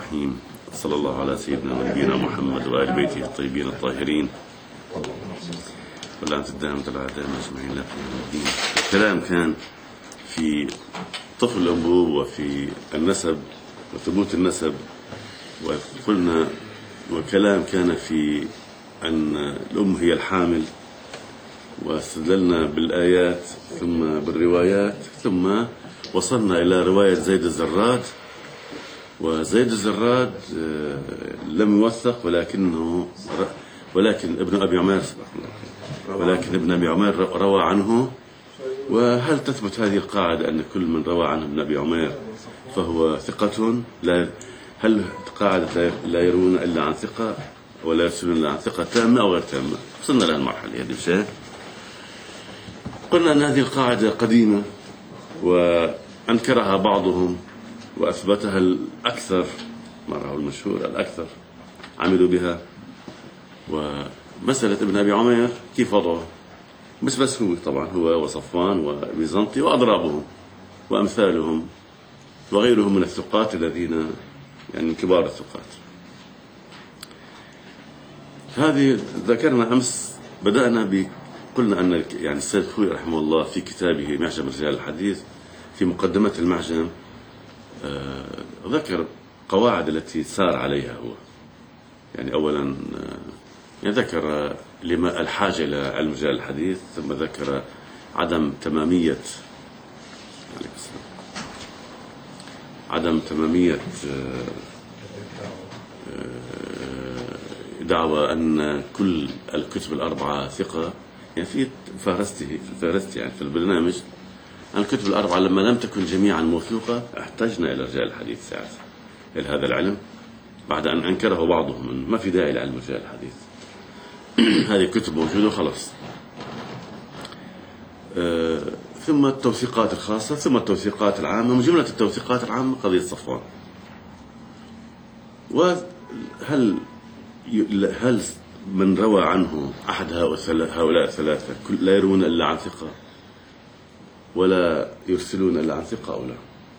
الرحيم. صلى الله على سيدنا ونبينا محمد وآل بيته الطيبين الطاهرين واللعنة الدائمة على أعدائنا أجمعين لا يوم الدين. الكلام كان في طفل الأنبوب وفي النسب وثبوت النسب، وقلنا وكلام كان في أن الأم هي الحامل، واستدللنا بالآيات ثم بالروايات، ثم وصلنا إلى رواية زيد الزراد. وزيد الزراد لم يوثق، ولكن ابن أبي عمير روى عنه. وهل تثبت هذه القاعدة أن كل من روى عنه ابن أبي عمير فهو ثقة؟ هل قاعدة لا يروون إلا عن ثقة ولا يرسلون إلا عن ثقة تامة أو غير تامة؟ وصلنا لها المرحلة هذه الشيء. قلنا أن هذه القاعدة قديمة وأنكرها بعضهم وأثبتها الأكثر، ما رأوا المشهور الأكثر عملوا بها. ومسألة ابن أبي عمير كيف وضعه؟ مش بس هو، طبعا هو وصفوان وبيزنطي وأضرابهم وأمثالهم وغيرهم من الثقات الذين يعني كبار الثقات. هذه ذكرنا أمس، بدأنا قلنا أن يعني السيد الخوئي رحمه الله في كتابه معجم رجال الحديث في مقدمة المعجم ذكر قواعد التي سار عليها هو. يعني أولا يعني ذكر لما الحاجة إلى علم رجال الحديث، ثم ذكر عدم تمامية دعوى أن كل الكتب الأربعة ثقة. يعني في فهرستي يعني في البرنامج أن الكتب الأربعة لما لم تكن جميعا موثوقة احتجنا إلى رجال الحديث ساعتها إلى هذا العلم، بعد أن أنكره بعضهم ما في داعي لعلم رجال الحديث. هذه الكتب موجودة وخلاص. ثم التوثيقات الخاصة، ثم التوثيقات العامة. من جملة التوثيقات العامة قضية صفوان. وهل من روى عنه أحد هؤلاء الثلاثة لا يرون إلا عن ثقة ولا يرسلون إلا عن ثقة أو لا؟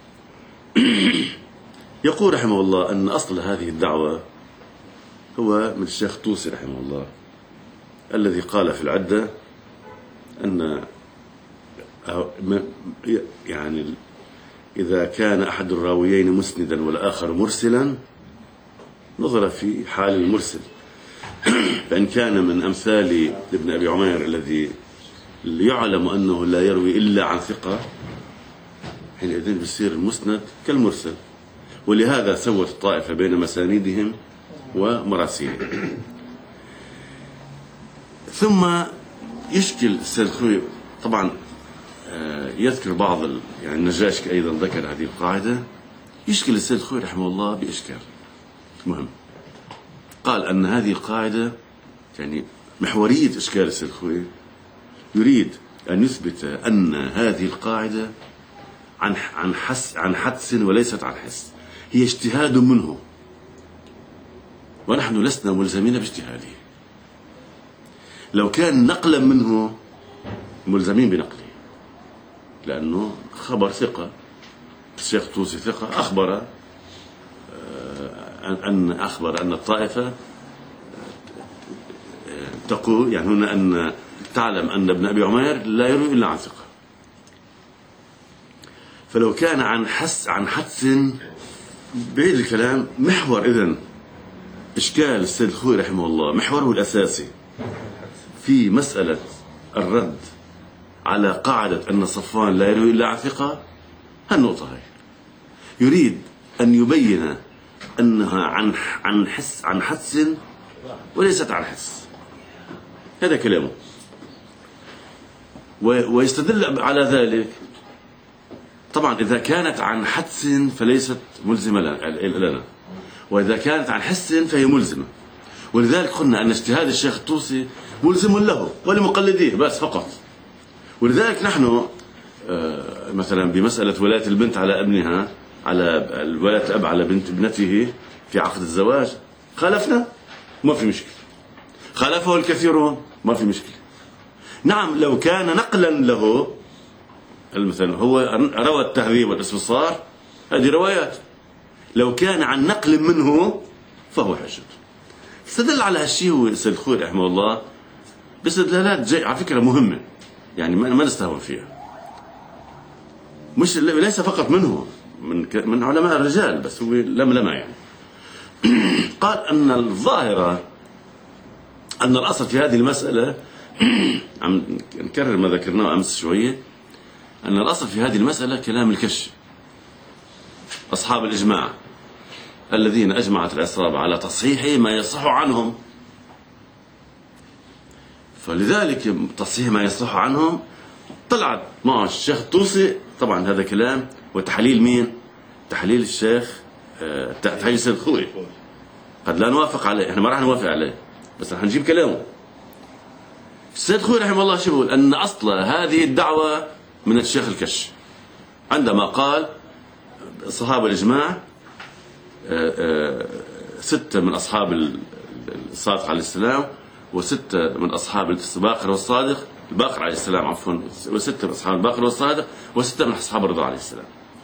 يقول رحمه الله أن أصل هذه الدعوة هو من الشيخ طوسي رحمه الله، الذي قال في العدة أن يعني إذا كان أحد الراويين مسندا والآخر مرسلا نظر في حال المرسل، فإن كان من أمثال ابن أبي عمير الذي يعلم أنه لا يروي إلا عن ثقة، حينئذ بيصير المسند كالمرسل. ولهذا سوت الطائفة بين مسانيدهم ومراسيلهم. ثم يشكل السيد الخوئي طبعا يذكر بعض يعني النجاشي أيضا ذكر هذه القاعدة. يشكل السيد الخوئي رحمه الله بإشكال مهم. قال أن هذه القاعدة يعني محورية إشكال السيد الخوئي، يريد أن يثبت أن هذه القاعدة عن حدس وليست عن حس، هي اجتهاد منه ونحن لسنا ملزمين باجتهاده. لو كان نقلا منه ملزمين بنقله، لأنه خبر ثقة. الشيخ طوسي ثقة أخبر أن الطائفة تقول يعني هنا أن تعلم أن ابن أبي عمير لا يروي إلا عن ثقة. فلو كان عن حدس بعيد الكلام، محور إذن إشكال السيد الخوئي رحمه الله محوره الأساسي في مسألة الرد على قاعدة أن صفوان لا يروي إلا عن ثقة. هالنقطة هاي يريد أن يبين أنها عن حدس وليست عن حس. هذا كلامه. ويستدل على ذلك طبعا إذا كانت عن حدس فليست ملزمة لنا، وإذا كانت عن حس فهي ملزمة. ولذلك قلنا أن اجتهاد الشيخ الطوسي ملزم له ولمقلديه بس فقط. ولذلك نحن مثلا بمسألة ولاية البنت على ابنها، على ولاية الأب على بنت ابنته في عقد الزواج، خالفنا ما في مشكلة، خالفه الكثيرون ما في مشكلة. نعم لو كان نقلا له، مثلا هو روى التهذيب والاستصار، هذه روايات، لو كان عن نقل منه فهو حجة. استدل على هالشيء هو السيد الخوئي رحمه الله باستدلالات على فكرة مهمة، يعني ما نستهون فيها، مش ليس فقط منه، من علماء الرجال، بس هو لملمة يعني. قال أن الظاهرة أن الأصل في هذه المسألة عم نكرر ما ذكرناه أمس شوية، أن الأصل في هذه المسألة كلام الكشف، أصحاب الإجماع الذين أجمعت العصابة على تصحيح ما يصح عنهم، فلذلك تصحيح ما يصح عنهم طلعت مع الشيخ الطوسي. طبعا هذا كلام وتحليل مين؟ تحليل الشيخ تحليل السيد الخوئي، قد لا نوافق عليه، احنا ما راح نوافق عليه، بس راح نجيب كلامه. السيد الخوئي رحمه الله شو بيقول؟ أن أصل هذه الدعوة من الشيخ الكش، عندما قال صحابة الإجماع 6 من أصحاب الصادق عليه السلام، و6 من أصحاب الباقر والصادق، الباقر عليه السلام عفوا، و6 من أصحاب الباقر والصادق، و6 من أصحاب الرضا عليه السلام.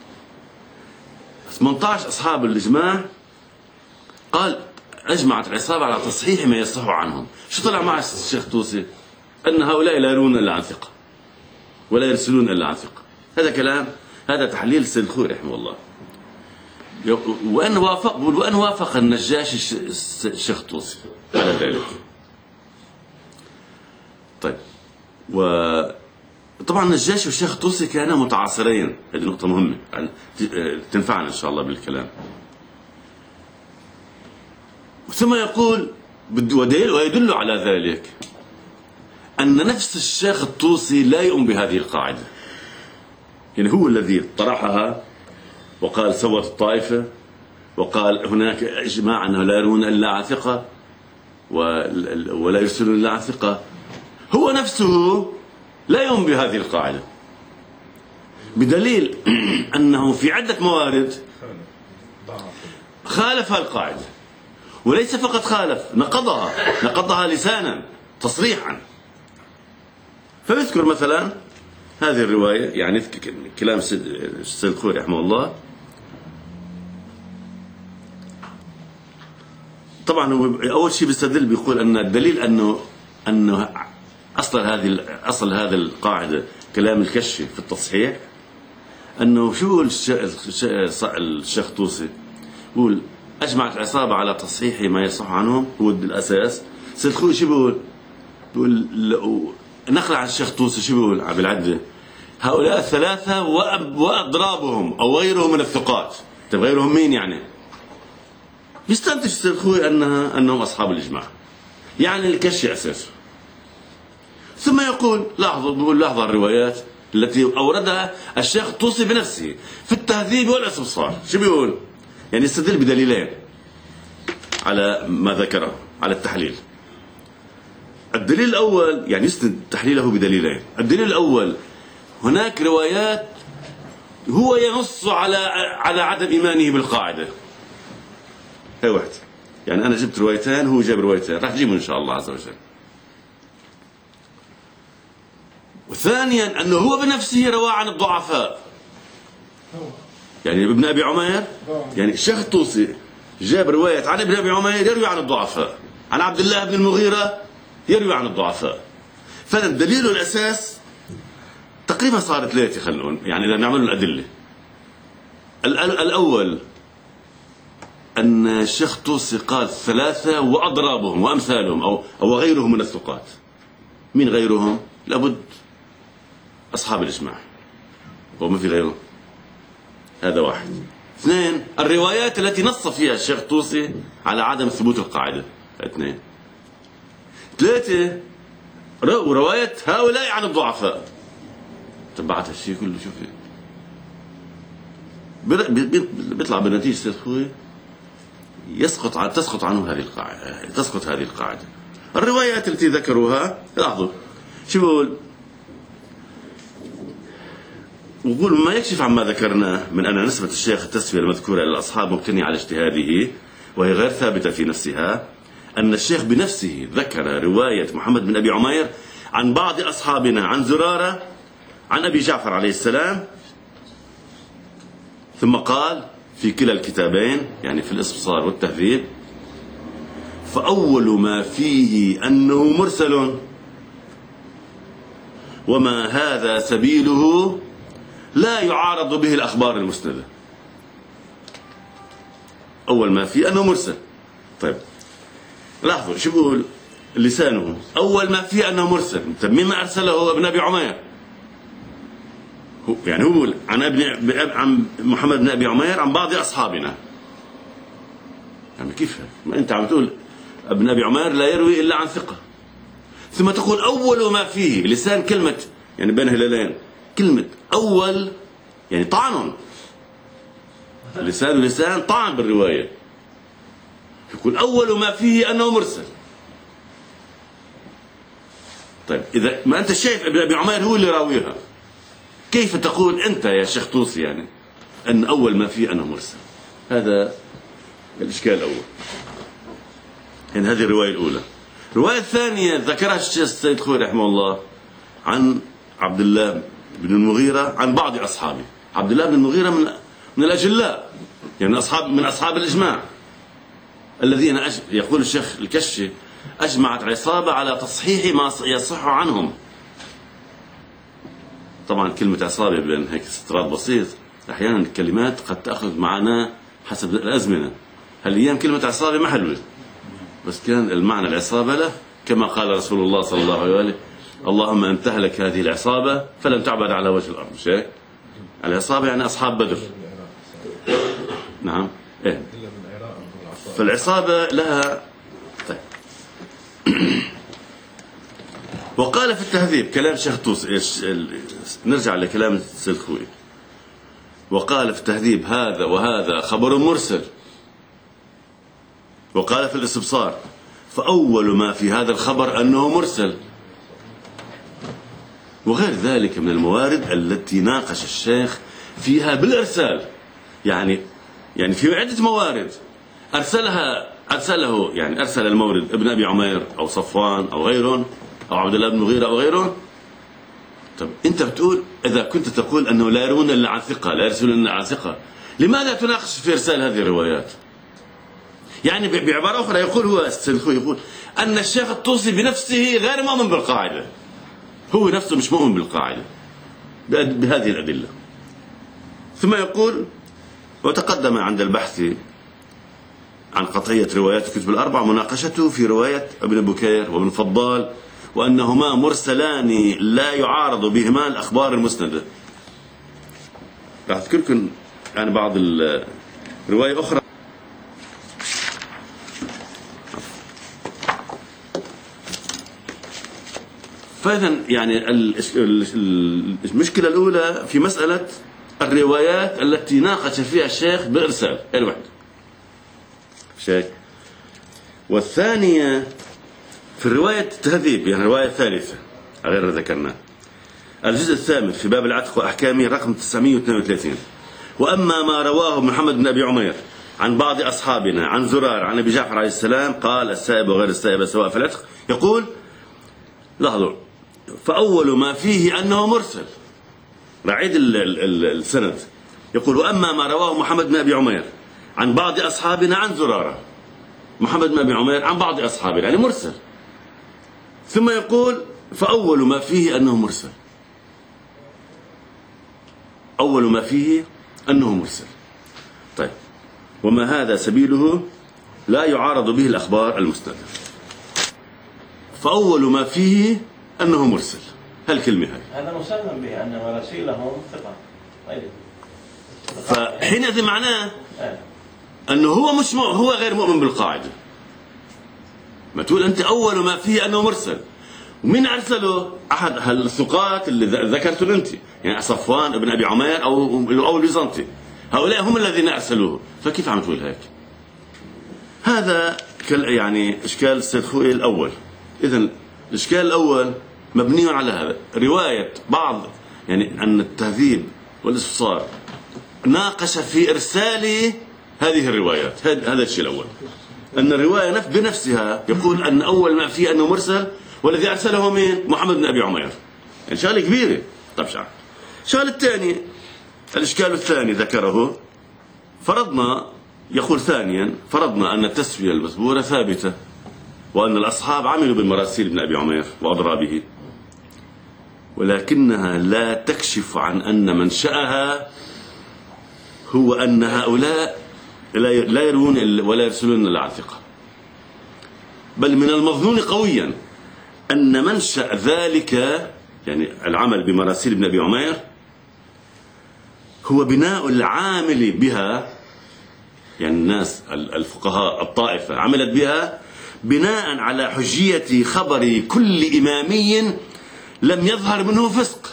18 أصحاب الإجماع قال أجمعت العصابة على تصحيح ما يصح عنهم. شو طلع مع الشيخ الطوسي؟ أن هؤلاء لا يرون إلا عن ثقة ولا يرسلون إلا عن ثقة. هذا كلام، هذا تحليل السيد الخوئي رحمه الله. وأن وافق النجاشي الشيخ الطوسي على ذلك. طيب، وطبعا النجاشي والشيخ الطوسي كانا متعاصرين، هذه نقطة مهمة تنفعنا إن شاء الله بالكلام. ثم يقول ويدل على ذلك أن نفس الشيخ الطوسي لا يؤمن بهذه القاعدة، يعني هو الذي طرحها وقال سوت الطائفة، وقال هناك إجماع أنه لا يرون إلا عن ثقة ولا يرسلون إلا عن ثقة. هو نفسه لا يؤمن بهذه القاعدة، بدليل أنه في عدة موارد خالف القاعدة، وليس فقط خالف، نقضها لسانا تصريحا. فيذكر مثلا هذه الرواية، يعني كلام السيد الخوئي رحمه الله. طبعا هو أول شيء بيستدل بيقول أن الدليل أنه أصل هذه القاعدة كلام الكشف في التصحيح، أنه شو الشيخ الطوسي يقول أجمعت العصابة على تصحيح ما يصح عنهم، هو الأساس. السيد الخوئي شو بيقول نقل عن الشيخ الطوسي شو بيقول بالعدة؟ هؤلاء 3 وأضرابهم أو غيرهم من الثقات. طيب غيرهم مين يعني؟ بيستنتج السيد الخوئي أنهم أصحاب الإجماع، يعني الكشف أساسه. ثم يقول لاحظوا الروايات التي أوردها الشيخ الطوسي بنفسه في التهذيب والاستبصار. شو بيقول؟ يعني يستدل بدليلين على ما ذكره، على التحليل. الدليل الأول، يعني يستند تحليله بدليلين. الدليل الأول، هناك روايات هو ينص على عدم إيمانه بالقاعدة. هي واحد، يعني أنا جبت روايتين، هو جاب روايتين، راح نجيبهم إن شاء الله عز وجل. وثانيا أنه هو بنفسه روى عن الضعفاء، يعني ابن أبي عمير، يعني الشيخ الطوسي جاب رواية عن ابن أبي عمير يروي عن الضعفاء، عن عبد الله بن المغيرة يروي عن الضعفاء. فالدليل الأساس تقريبا صارت 3، خلينا نقول، يعني إذا نعمل الأدلة. الأول أن الشيخ الطوسي قال 3 وأضرابهم وأمثالهم أو غيرهم من الثقات. مين غيرهم؟ لابد أصحاب الإجماع، وما في غيرهم. هذا واحد. 2، الروايات التي نص فيها الشيخ الطوسي على عدم ثبوت القاعدة. 2. 3، رواية هؤلاء عن الضعفاء. تبعت هالشيء كله، شوفي بيطلع بالنتيجة السيد الخوئي تسقط عنه هذه القاعدة، تسقط هذه القاعدة. الروايات التي ذكروها، لاحظوا شو بقول؟ وقول ما يكشف عما ذكرناه من أن نسبة الشيخ التسوية المذكورة إلى الأصحاب مبتنية على اجتهاده وهي غير ثابتة في نفسها، أن الشيخ بنفسه ذكر رواية محمد بن أبي عمير عن بعض أصحابنا عن زرارة عن أبي جعفر عليه السلام، ثم قال في كلا الكتابين يعني في الاستبصار والتهذيب، فأول ما فيه أنه مرسل، وما هذا سبيله لا يعارض به الأخبار المسندة. أول ما فيه أنه مرسل. طيب لاحظوا شو بقول لسانه، أول ما فيه أنه مرسل. طيب مما أرسله ابن أبي عمير؟ يعني هو بيقول عن محمد بن أبي عمير عن بعض أصحابنا. يعني كيف ما أنت عم تقول ابن أبي عمير لا يروي إلا عن ثقة، ثم تقول أول ما فيه لسان كلمة يعني بين هلالين، كلمة أول يعني طعن، لسان طعن بالرواية، يقول أول ما فيه أنه مرسل. طيب إذا ما أنت شايف ابن أبي عمير هو اللي راويها، كيف تقول أنت يا شيخ طوسي يعني أن أول ما فيه أنه مرسل؟ هذا الإشكال الأول. يعني هذه الرواية الأولى. الرواية الثانية ذكرها الشيخ السيد خوي رحمه الله عن عبد الله بن المغيرة عن بعض أصحابه. عبد الله بن المغيرة من الأجلاء، يعني من أصحاب الإجماع الذين يقول الشيخ الكشي أجمعت عصابة على تصحيح ما يصح عنهم. طبعا كلمة عصابة بين هيك استطراد بسيط، أحيانا الكلمات قد تأخذ معنا حسب الأزمنة. هالأيام كلمة عصابة ما حلوة، بس كان المعنى العصابة له كما قال رسول الله صلى الله عليه وآله: اللهم أن تهلك هذه العصابة فلن تعبد على وجه الأرض. مش هيك؟ العصابة يعني أصحاب بدر. نعم إيه. فالعصابة لها. طيب وقال في التهذيب كلام شيخ طوسي، نرجع لكلام السيد خوي. وقال في التهذيب: هذا وهذا خبر مرسل. وقال في الاستبصار: فأول ما في هذا الخبر أنه مرسل. وغير ذلك من الموارد التي ناقش الشيخ فيها بالإرسال. يعني في عدة موارد أرسله، يعني أرسل المورد ابن أبي عمير أو صفوان أو غيرهم أو عبد الله بن المغيرة أو غيرهم. طب أنت بتقول إذا كنت تقول أنه لا يرون إلا عن ثقة، لا يرسلون إلا عن ثقة، لماذا تناقش في إرسال هذه الروايات؟ يعني بعبارة أخرى يقول هو يقول أن الشيخ الطوسي بنفسه غير مؤمن بالقاعدة، هو نفسه مش مؤمن بالقاعدة بهذه الأدلة. ثم يقول: وتقدم عند البحث عن قطعية روايات الكتب الأربع مناقشته في رواية ابن بكير وابن فضال، وأنهما مرسلان لا يعارض بهما الأخبار المسندة. راح أذكركم يعني بعض الرواية أخرى. فإذا يعني المشكلة الأولى في مسألة الروايات التي ناقش فيها الشيخ بإرسال الوحد شيخ. والثانية في الرواية التهذيب، يعني الرواية الثالثة غير ذكرناه، الجزء الثامن في باب العتق وأحكامه رقم 932. وأما ما رواه محمد بن أبي عمير عن بعض أصحابنا عن زرار عن أبي جعفر عليه السلام قال: السائب وغير السائب سواء في العتق. يقول لاحظوا: فأول ما فيه أنه مرسل. رعيد السند. يقول: وأما ما رواه محمد بن أبي عمير عن بعض أصحابنا عن زرارة. محمد بن أبي عمير عن بعض أصحابنا يعني مرسل. ثم يقول: فأول ما فيه أنه مرسل. أول ما فيه أنه مرسل. طيب وما هذا سبيله لا يعارض به الأخبار المسندة. فأول ما فيه أنه مرسل، هالكلمة هاي هذا مسلم به أن مراسيلهم ثقة. فحينئذ معناه أنه هو غير مؤمن بالقاعدة. ما تقول أنت أول ما فيه أنه مرسل، ومن أرسله؟ أحد الثقات اللي ذكرته أنت، يعني صفوان ابن أبي عمير أو البيزنطي، هؤلاء هم الذين أرسلوه. فكيف عم تقول هيك؟ هذا يعني إشكال السيد خوي الأول. إذن الإشكال الأول مبني على هذا، رواية بعض يعني أن التهذيب والاستفسار ناقش في إرسال هذه الروايات. هذا الشيء الأول، أن الرواية بنفسها يقول أن أول ما فيه أنه مرسل، والذي أرسله مين؟ محمد بن أبي عمير. يعني شغلة كبيرة. طب شغلة الثانية، الإشكال الثاني ذكره فرضنا، يقول ثانيا، فرضنا أن التسوية المذكورة ثابتة، وأن الأصحاب عملوا بالمراسيل ابن أبي عمير وأضرابه، ولكنها لا تكشف عن أن منشأها هو أن هؤلاء لا يروون ولا يرسلون إلا عن ثقة، بل من المظنون قويا أن منشأ ذلك، يعني العمل بمراسيل ابن أبي عمير، هو بناء العامل بها، يعني الناس الفقهاء الطائفة عملت بها بناء على حجية خبر كل إمامي لم يظهر منه فسق.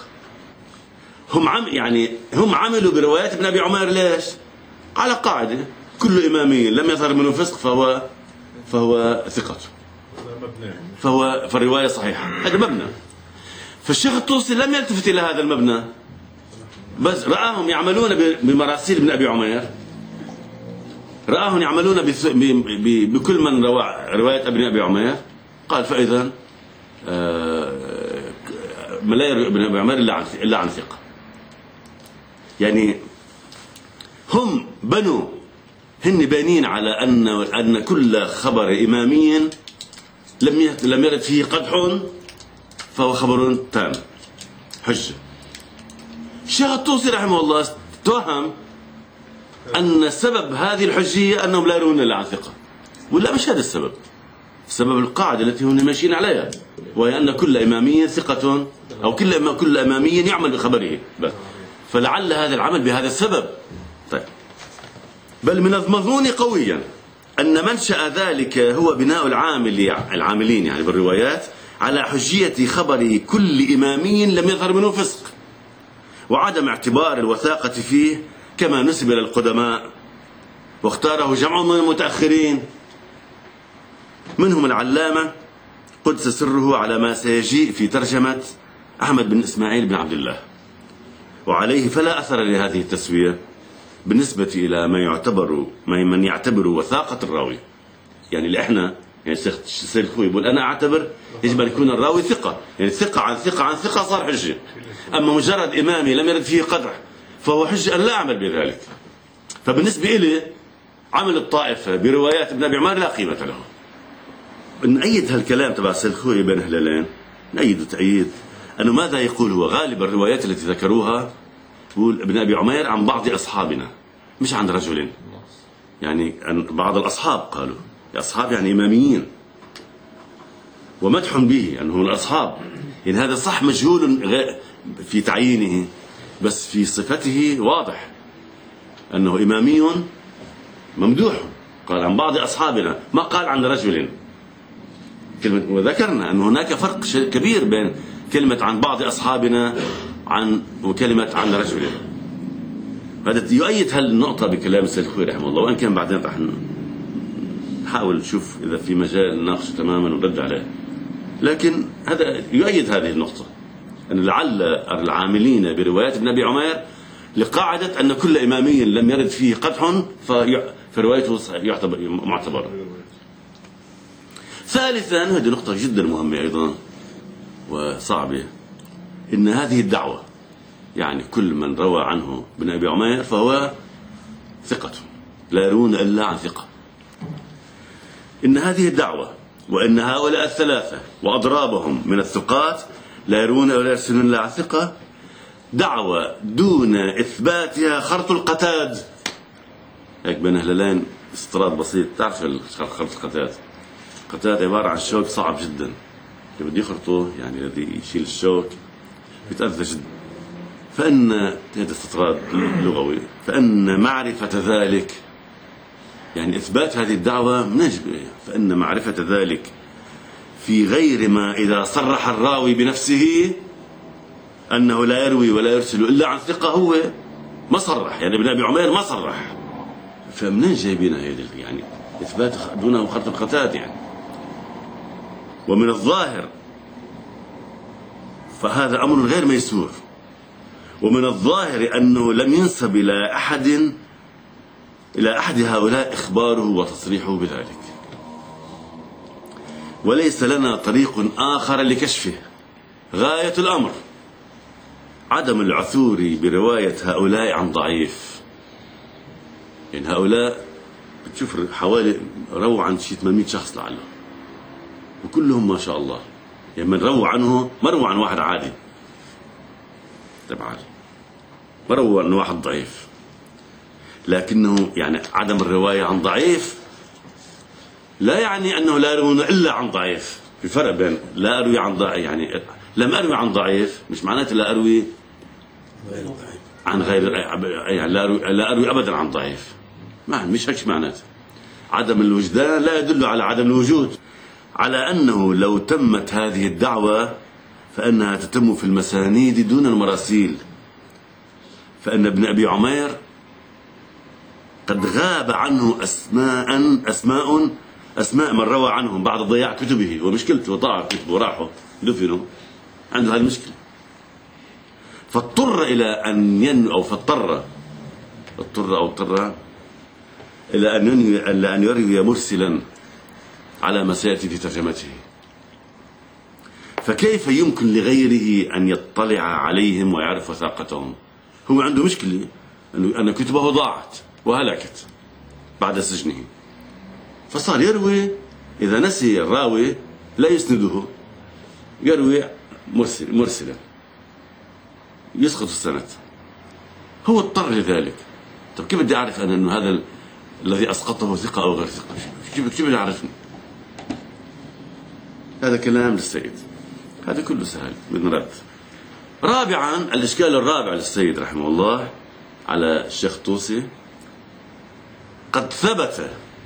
هم عملوا بروايات ابن أبي عمير ليش؟ على قاعدة كل إمامي لم يظهر منه فسق فهو ثقة، فالرواية صحيحة، هذا مبنى. فالشيخ الطوسي لم يلتفت إلى هذا المبنى، بس رآهم يعملون بمراسيل ابن أبي عمير، رآهم يعملون بكل من روى رواية ابن أبي عمير، قال فإذا لا يروي ابن أبي عمير إلا عن ثقة. يعني هم هن بانين على أن كل خبر إمامي لم يرد فيه قدح فهو خبر تام حجة. الشيخ الطوسي رحمه الله توهم أن سبب هذه الحجية أنهم لا يرون إلا عن ثقة، ولا مش هذا السبب. السبب القاعدة التي هم ماشيين عليها، وهي أن كل إمامي ثقة، أو كل إمامي يعمل بخبره بس. فلعل هذا العمل بهذا السبب. طيب، بل من المظنون قويا أن منشأ ذلك هو بناء العاملين يعني بالروايات على حجية خبر كل إمامي لم يظهر منه فسق، وعدم اعتبار الوثاقة فيه كما نسب إلى القدماء، واختاره جمع من المتأخرين منهم العلامة قدس سره على ما سيجيء في ترجمة أحمد بن إسماعيل بن عبد الله. وعليه فلا أثر لهذه التسوية بالنسبة إلى من يعتبر وثاقة الراوي. يعني اللي احنا، يعني الشيخ خوي يقول أنا أعتبر يجب أن يكون الراوي ثقة، يعني ثقة عن ثقة عن ثقة صار حجة. أما مجرد إمامي لم يرد فيه قدح فهو حجة أن لا أعمل بذلك. فبالنسبة إلي عمل الطائفة بروايات ابن أبي عمير لا قيمة له. نأيد هالكلام تبع الشيخ خوي بين هلالين، نأيد تأييد أنه ماذا يقول هو غالب الروايات التي ذكروها يقول ابن أبي عمير عن بعض أصحابنا، مش عن رجل. يعني عن بعض الأصحاب، قالوا أصحاب يعني إماميين، ومدح به أنه من الأصحاب. يعني هذا صح مجهول في تعيينه، بس في صفته واضح أنه إمامي ممدوح. قال عن بعض أصحابنا، ما قال عن رجل. وذكرنا أن هناك فرق كبير بين كلمة عن بعض أصحابنا وكلمة عن رجل. هذا يؤيد هالنقطة بكلام السيد الخوي رحمه الله، وإن كان بعدين رح نحاول نشوف إذا في مجال نناقشه تماما ونرد عليه، لكن هذا يؤيد هذه النقطة، أن لعل العاملين بروايات ابن أبي عمير لقاعدة أن كل إمامي لم يرد فيه قدح فروايته يعتبر معتبر. ثالثا، هذه نقطة جدا مهمة أيضا وصعبة، إن هذه الدعوة، يعني كل من روى عنه ابن أبي عمير فهو ثقة لا يرون إلا عن ثقة. إن هذه الدعوة وإن هؤلاء الثلاثة وأضرابهم من الثقات لا يرون ولا يرسلون إلا عن ثقة، دعوة دون إثباتها خرط القتاد. هيك بين هلالين استطراد بسيط، تعرف خرط القتاد؟ القتاد عبارة عن شوك صعب جدا، اللي بده يخرطه يعني الذي يشيل الشوك يتأذى جدا. فإن هذا استطراد لغوي، فإن معرفة ذلك، يعني إثبات هذه الدعوة منجبة، فإن معرفة ذلك في غير ما إذا صرح الراوي بنفسه أنه لا يروي ولا يرسل إلا عن ثقة، هو ما صرح، يعني ابن أبي عمير ما صرح، فمنين جايبين هذه يعني إثبات دونه خرط القتاد يعني. ومن الظاهر فهذا أمر غير ميسور، ومن الظاهر أنه لم ينسب إلى أحد هؤلاء إخباره وتصريحه بذلك، وليس لنا طريق آخر لكشفه. غاية الأمر عدم العثور برواية هؤلاء عن ضعيف، يعني هؤلاء بتشوف حوالي رووا عن شيء 800 شخص لعله، وكلهم ما شاء الله. يعني من رووا عنه ما رووا عن واحد عادي تبع، ما رووا عن واحد ضعيف، لكنه يعني عدم الرواية عن ضعيف لا يعني أنه لا يروون إلا عن ضعيف. في فرق بين لا أروي عن ضعيف، يعني لم أروي عن ضعيف مش معناته لا أروي عن غير، يعني لا أروي أبدا عن ضعيف، مش هيك معناته. عدم الوجدان لا يدل على عدم الوجود، على أنه لو تمت هذه الدعوة فإنها تتم في المسانيد دون المراسيل. فإن ابن أبي عمير قد غاب عنه أسماء من روى عنهم بعد ضياع كتبه ومشكلته، وضاع كتبه وراحوا دفنوا، عنده هذه المشكلة. فاضطر إلى أن اضطر إلى أن يروي مرسلا على ما سيأتي في ترجمته. فكيف يمكن لغيره أن يطلع عليهم ويعرف وثاقتهم؟ هو عنده مشكلة أن كتبه ضاعت وهلكت بعد سجنه، فصار يروي، إذا نسي الراوي لا يسنده، يروي مرسلا يسقط السند. هو اضطر لذلك. طب كيف بدي أعرف أن هذا الذي أسقطه ثقة أو غير ثقة؟ كيف بدي أعرفني؟ هذا كلام للسيد، هذا كله سهل بنرد. رابعا، الإشكال الرابع للسيد رحمه الله على الشيخ طوسي، قد ثبت،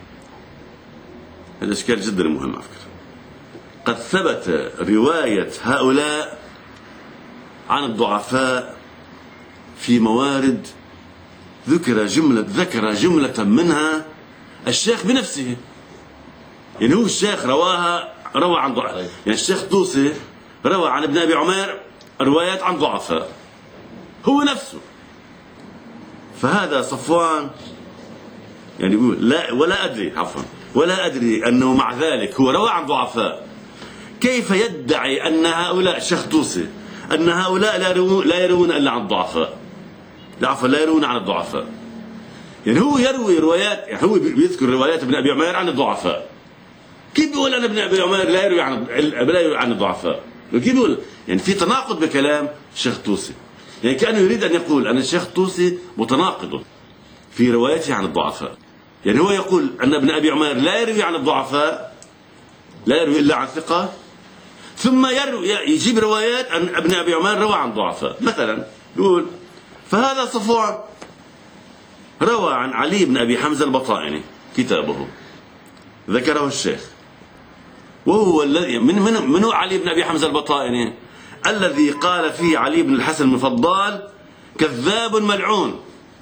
الإشكال جدا مهم على فكرة، قد ثبت رواية هؤلاء عن الضعفاء في موارد ذكر جملة منها الشيخ بنفسه. يعني هو الشيخ روى عن ضعفاء، يعني الشيخ طوسي روى عن ابن أبي عمير روايات عن ضعفاء هو نفسه. فهذا صفوان يعني يقول ولا أدري أنه مع ذلك هو روى عن ضعفاء. كيف يدعي أن هؤلاء الشيخ طوسي أن هؤلاء لا يروون إلا عن الضعفاء، لا يروون عن الضعفاء؟ يعني هو يروي روايات، يعني هو بيذكر روايات ابن أبي عمير عن الضعفاء. كيف بيقول أن ابن أبي عمير لا يروي عن الضعفاء؟ كيف بيقول؟ يعني في تناقض بكلام الشيخ طوسي، يعني كأنه يريد أن يقول أن الشيخ طوسي متناقض في روايته عن الضعفاء. يعني هو يقول أن ابن أبي عمير لا يروي عن الضعفاء، لا يروي إلا عن ثقة، ثم يجيب روايات أن ابن أبي عمير روى عن ضعفاء. مثلا يقول فهذا صفوان روى عن علي بن أبي حمزة البطائني كتابه ذكره الشيخ، وهو الذي من هو علي بن أبي حمزة البطائني؟ الذي قال فيه علي بن الحسن المفضل كذاب ملعون.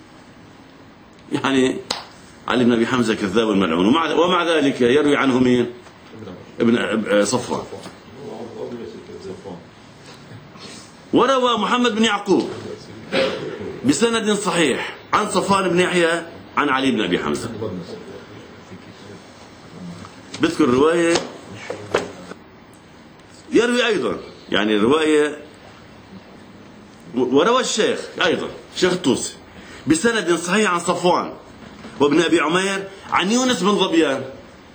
يعني علي بن أبي حمزة كذاب ملعون، ومع ذلك يروي عنه مين؟ ابن صفوان. وروى محمد بن يعقوب بسند صحيح عن صفوان بن يحيى عن علي بن أبي حمزة. بذكر الرواية يروي أيضا، يعني الرواية وروى الشيخ أيضا الشيخ طوسي بسند صحيح عن صفوان وابن أبي عمير عن يونس بن ظبيان.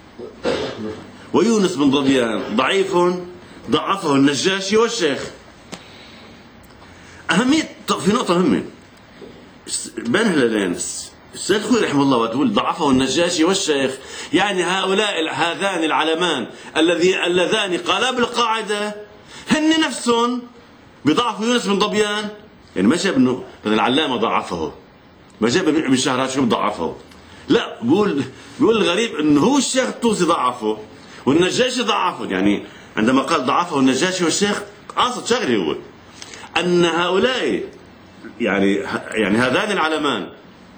ويونس بن ظبيان ضعيف ضعفه النجاشي والشيخ. أهمية في نقطة مهمة بين هلالين، السيد خوي رحمه الله وتقول ضعفه النجاشي والشيخ، يعني هذان العلمان اللذان قالا بالقاعدة هن نفسهم بضعفوا يونس بن ظبيان. يعني ما جاب انه العلامة ضعفه، ما جاب ابن شهراشم ضعفه، لا، بيقول الغريب انه هو الشيخ الطوسي ضعفه والنجاشي ضعفه. يعني عندما قال ضعفه النجاشي والشيخ قاصد شغله، هو ان هؤلاء يعني هذان العلمان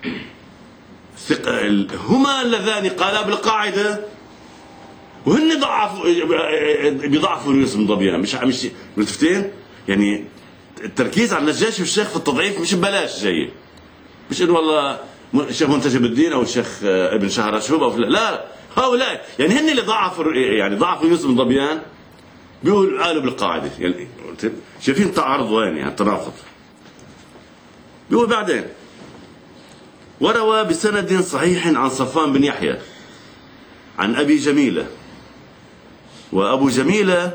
هما اللذان قالا بالقاعدة وهن بيضعفوا يونس بن ظبيان. مش متفتين؟ يعني التركيز على النجاشي والشيخ في التضعيف مش ببلاش جاي، مش انه والله الشيخ منتجب الدين او الشيخ ابن شهراشوب او لا، هؤلاء يعني هن اللي ضعفوا يونس بن ظبيان، قالوا بالقاعدة. يعني شايفين تعارض وين، يعني تناقض. بيقول بعدين وروى بسند صحيح عن صفوان بن يحيى عن أبي جميلة، وأبو جميلة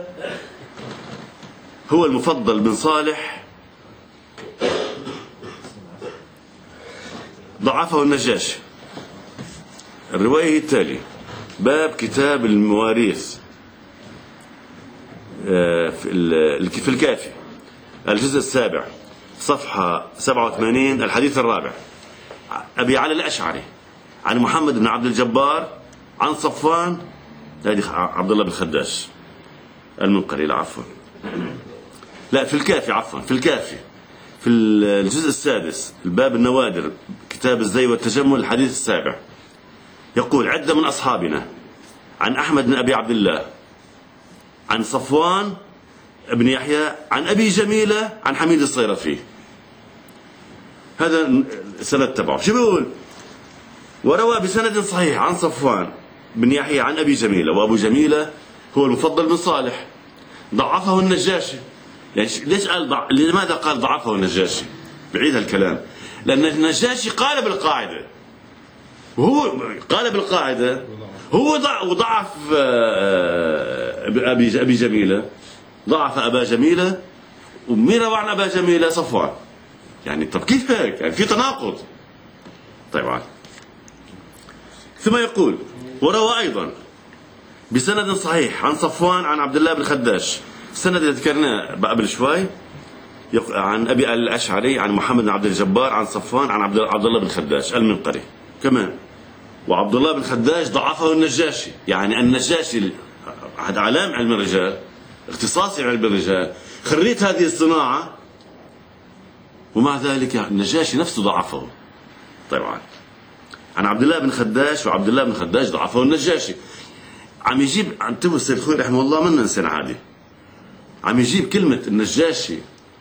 هو المفضل بن صالح ضعفه النجاشي. الرواية التالي: باب كتاب المواريث في الكافي الجزء السابع صفحة 87 الحديث الرابع. أبي علي الأشعري عن محمد بن عبد الجبار عن صفوان، هذه عبد الله بن خداش المنقري، لا عفوا، لا في الكافي، عفوا في الكافي في الجزء السادس الباب النوادر كتاب الزي والتجمل الحديث السابع. يقول: عدة من أصحابنا عن أحمد بن أبي عبد الله عن صفوان بن يحيى عن أبي جميلة عن حميد الصيرفي. هذا سند تبعه. شو بيقول؟ وروى بسند صحيح عن صفوان بن يحيى عن أبي جميلة، وأبو جميلة هو المفضل بن صالح ضعفه النجاشي. ليش قال لماذا قال ضعفه النجاشي؟ بعيد هالكلام، لأن النجاشي قال بالقاعدة، وهو قال بالقاعدة، هو ضعف أبي جميلة، ضعف أبا جميلة، ومين روى عن أبا جميلة؟ صفوان. يعني طب كيف هيك؟ يعني في تناقض. طيب، ثم يقول: وروى أيضا بسند صحيح عن صفوان عن عبد الله بن خداش، السند اللي ذكرناه قبل شوي، عن أبي الأشعري عن محمد بن عبد الجبار عن صفوان عن عبد الله بن خداش المنقري كمان. وعبد الله بن خداش ضعفه النجاشي. يعني النجاشي أحد أعلام علم الرجال، اختصاصي علم الرجال، خريت هذه الصناعة، ومع ذلك النجاشي نفسه ضعفه. طبعا عن عبد الله بن خداش، وعبد الله بن خداش ضعفه النجاشي. عم يجيب، انتبهوا السيد الخوي رحمه الله، منا انسان عادي، عم يجيب كلمة النجاشي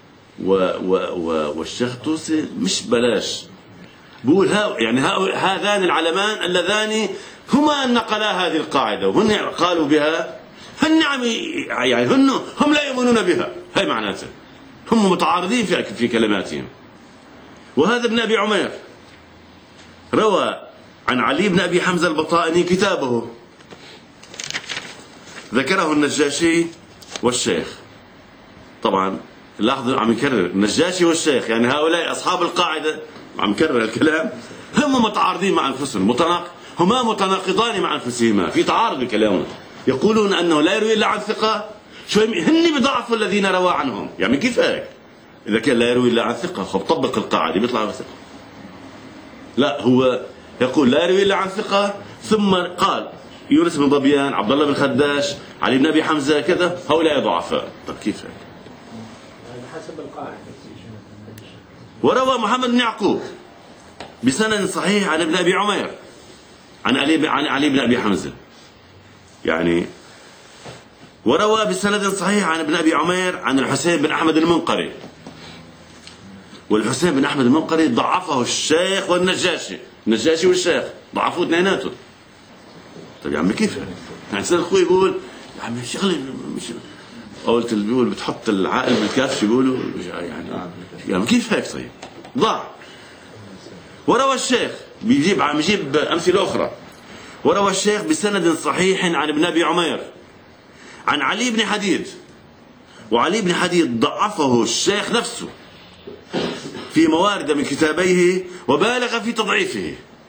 والشيخ الطوسي مش بلاش. بقول يعني هذان العلمان اللذان هما نقلا هذه القاعدة وهن قالوا بها، هن يعني هم لا يؤمنون بها. هاي معناته هم متعارضين في كلماتهم. وهذا ابن أبي عمير روى عن علي بن أبي حمزة البطائني كتابه، ذكره النجاشي والشيخ. طبعا لاحظوا عم يكرر النجاشي والشيخ، يعني هؤلاء أصحاب القاعدة، عم يكرر الكلام، هم متعارضين مع أنفسهم، هما متناقضان مع أنفسهما، في تعارض بكلامهم. يقولون أنه لا يروي إلا عن ثقة، هن بضعفوا الذين روى عنهم. يعني كيف هيك؟ إذا كان لا يروي إلا عن ثقة، خب طبق القاعدة بيطلع ثقة. لا، هو يقول لا يروي إلا عن ثقة، ثم قال يونس بن ظبيان، عبد الله بن خداش، علي بن أبي حمزة، كذا، هؤلاء ضعفاء. طب كيف هيك؟ حسب القاعدة. وروى محمد بن يعقوب بسند صحيح عن ابن أبي عمير عن علي بن أبي حمزة، يعني وروى بسند صحيح عن ابن أبي عمير عن الحسين بن أحمد المنقري، والحسين بن أحمد المنقري ضعفه الشيخ والنجاشي، النجاشي والشيخ ضعفوه اثنيناتهم. طيب يا عمي كيف يعني؟ سيد اخوي يقول يا عمي شغله مش قلت اللي بيقول بتحط العقل بالكف، شو بيقولوا يعني كيف هيك؟ طيب ضاع. وروى الشيخ عم يجيب امثله اخرى. وروى الشيخ بسند صحيح عن ابن ابي عمير عن علي بن حديد، وعلي بن حديد ضعفه الشيخ نفسه في موارد من كتابيه وبالغ في تضعيفه.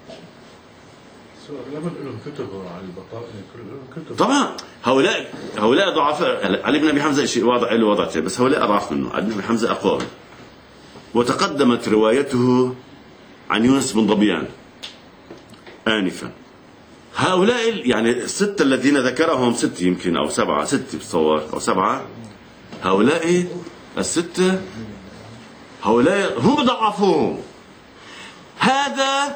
طبعا هؤلاء ضعفاء. علي بن ابي حمزه شيء واضح له وضعته، بس هؤلاء اضعف منه. علي بن ابي حمزه اقوى. وتقدمت روايته عن يونس بن ظبيان آنفا. هؤلاء يعني الستة الذين ذكرهم، ست يمكن أو سبعة، ست بتصور أو سبعة، هؤلاء الستة هؤلاء هم ضعفوهم. هذا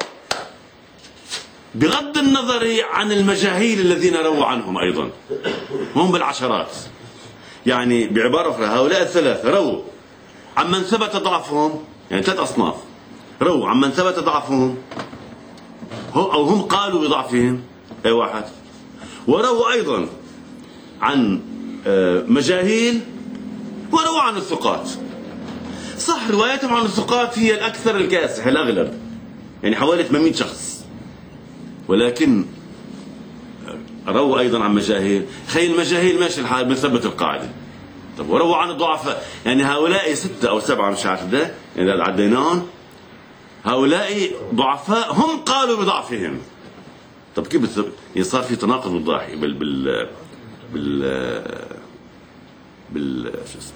بغض النظر عن المجاهيل الذين رووا عنهم أيضا، هم بالعشرات. يعني بعبارة أخرى هؤلاء الثلاثة رووا عمن ثبت ضعفهم، يعني ثلاث أصناف رووا عمن ثبت ضعفهم أو هم قالوا بضعفهم، أي واحد. ورووا أيضا عن مجاهيل، ورووا عن الثقات. صح روايتهم عن الثقات هي الأكثر الكاسح الأغلب، يعني حوالي 800 شخص، ولكن رووا أيضا عن مجاهيل. خيل المجاهيل ماشي الحال بنثبت القاعدة. طب ورووا عن الضعفاء، يعني هؤلاء 6 أو 7 مش عارف ده، يعني عديناهم، هؤلاء ضعفاء هم قالوا بضعفهم. طب كيف يعني صار في تناقض بالضاحي شو اسمه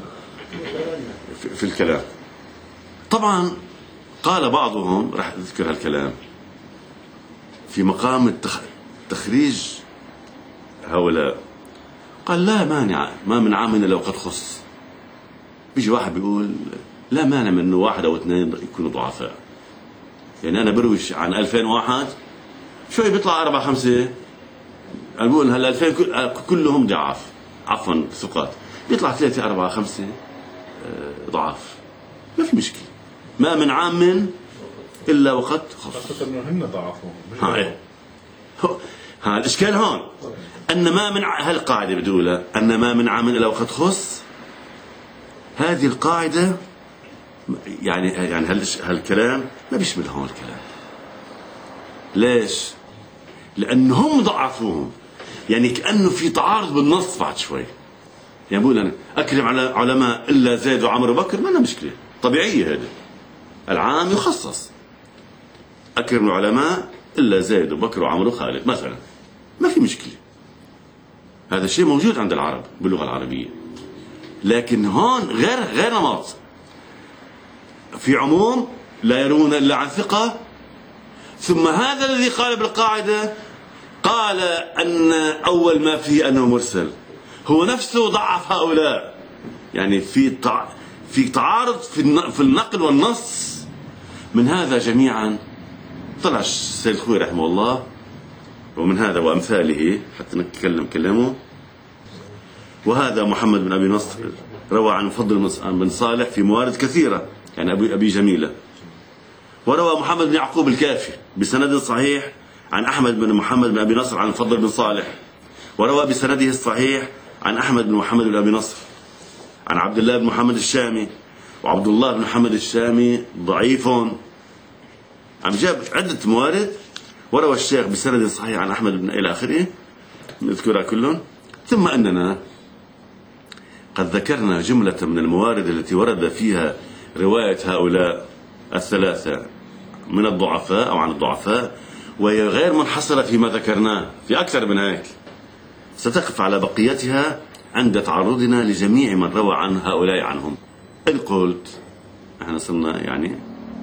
في الكلام. طبعا قال بعضهم، راح اذكر هالكلام في مقام تخريج هؤلاء، قال لا مانع، ما من عام الا وقد خص. بيجي واحد بيقول لا مانع من انه 1 أو 2 يكونوا ضعفاء. يعني انا بروج عن 2000 واحد، شوي بيطلع 4 5، انا بقول هلا 2000 كلهم ضعاف، عفوا ثقات، بيطلع 3 4 5 ضعاف، ما في مشكله. ما من عام الا وقد خص. خاصة انه هن ضعفهم. ها الاشكال هون، ان ما من هالقاعده بتقولها ان ما من عام الا وقد خص. هذه القاعده يعني هالكلام ما بيشمل هون الكلام. ليش؟ لأنهم ضعفوهم، يعني كأنه في تعارض بالنص بعد شوي. يعني بقول أنا أكرم على علماء إلا زيد وعمر وبكر، ما لنا مشكلة، طبيعية هذا، العام يخصص. أكرم العلماء إلا زيد وبكر وعمر وخالد مثلا، ما في مشكلة، هذا الشيء موجود عند العرب باللغة العربية. لكن هون غير نمط، في عموم لا يرون إلا عن ثقة. ثم هذا الذي قال بالقاعدة قال أن أول ما فيه أنه مرسل، هو نفسه ضعف هؤلاء. يعني في تعارض في النقل والنص. من هذا جميعا طلع السيد الخوئي رحمه الله، ومن هذا وأمثاله حتى نتكلم كلامه. وهذا محمد بن أبي نصر روى عن فضل بن صالح في موارد كثيرة، يعني أبي جميلة. وروى محمد بن يعقوب الكافي بسند صحيح عن أحمد بن محمد بن أبي نصر عن الفضل بن صالح. وروى بسنده الصحيح عن أحمد بن محمد بن أبي نصر عن عبد الله بن محمد الشامي. وعبد الله بن محمد الشامي ضعيف، عم جاب عدة موارد. وروى الشيخ بسند صحيح عن أحمد بن إلى آخره، نذكرها كلهم. ثم أننا قد ذكرنا جملة من الموارد التي ورد فيها رواية هؤلاء 3 من الضعفاء أو عن الضعفاء، وهي غير منحصرة فيما ذكرناه، في أكثر من هيك. ستقف على بقيتها عند تعرضنا لجميع من روى عن هؤلاء عنهم. إن قلت احنا صرنا يعني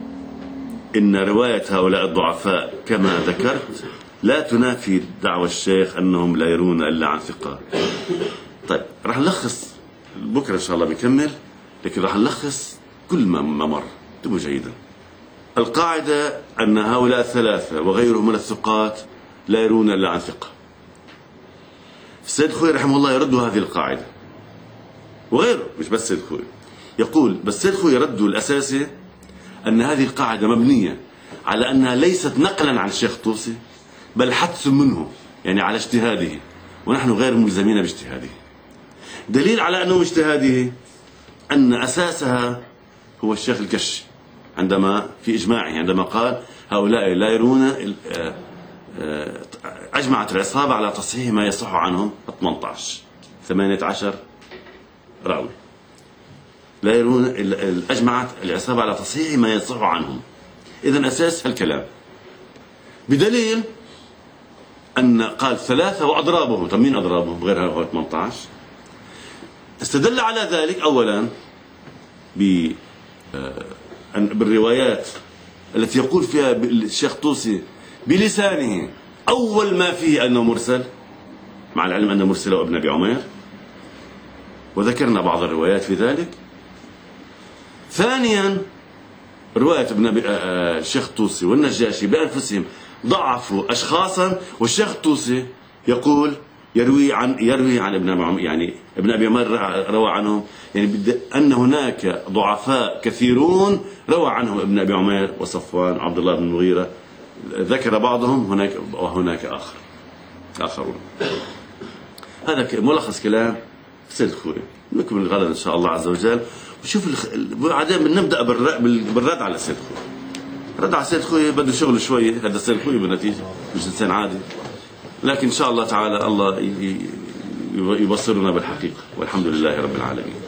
إن رواية هؤلاء الضعفاء كما ذكرت لا تنافي دعوى الشيخ أنهم لا يرون إلا عن ثقة. طيب راح نلخص بكرة إن شاء الله بكمل، لكن راح نلخص كل ما مر. انتبهوا جيدا. القاعدة أن هؤلاء 3 وغيرهم من الثقات لا يرون إلا عن ثقة. السيد الخوئي رحمه الله يرد هذه القاعدة، وغيره، مش بس السيد الخوئي يقول، بس السيد الخوئي يرده الأساسي أن هذه القاعدة مبنية على أنها ليست نقلا عن الشيخ الطوسي، بل حدث منه، يعني على اجتهاده، ونحن غير ملزمين باجتهاده. دليل على أنه اجتهاده أن أساسها هو الشيخ الكشي عندما في إجماعه، عندما قال هؤلاء لا يرون، أجمعت العصابة على تصحيح ما يصح عنهم 18 راوي، لا يرون، أجمعت العصابة على تصحيح ما يصح عنهم. إذن أساس هالكلام بدليل أن قال 3 وأضرابهم. طب مين أضرابهم غير هؤلاء 18؟ استدل على ذلك أولا بالروايات التي يقول فيها الشيخ طوسي بلسانه أول ما فيه أنه مرسل، مع العلم أنه مرسل وابن أبي عمير، وذكرنا بعض الروايات في ذلك. ثانيا رواية ابن أبي الشيخ طوسي والنجاشي بأنفسهم ضعفوا أشخاصا، والشيخ طوسي يقول يروي عن ابن أبي عمير، يعني ابن أبي عمير روى عنهم، يعني أن هناك ضعفاء كثيرون روى عنهم ابن أبي عمير وصفوان وعبد الله بن المغيرة، ذكر بعضهم هناك آخرون. هذا ملخص كلام السيد الخوئي. نكمل غدا إن شاء الله عز وجل، وشوف بعدين بنبدأ بالرد على السيد الخوئي. رد على السيد خوي بده شغل شوي، هذا السيد خوي بالنتيجة مش إنسان عادي، لكن إن شاء الله تعالى الله يبصرنا بالحقيقة، والحمد لله رب العالمين.